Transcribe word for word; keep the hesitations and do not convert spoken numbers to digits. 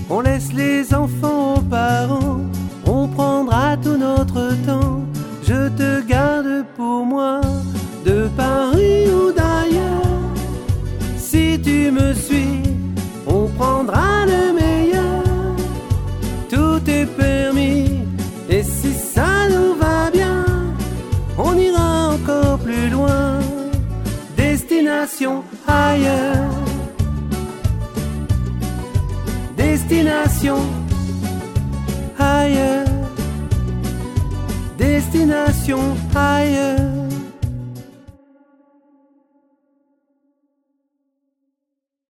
On laisse les enfants aux parents, on prendra tout notre temps. Je te garde pour moi, de Paris ou d'ailleurs. Si tu me suis, on prendra le meilleur. Tout est permis, et si ça nous va bien, on ira encore plus loin. Destination ailleurs. Destination ailleurs. Destination ailleurs.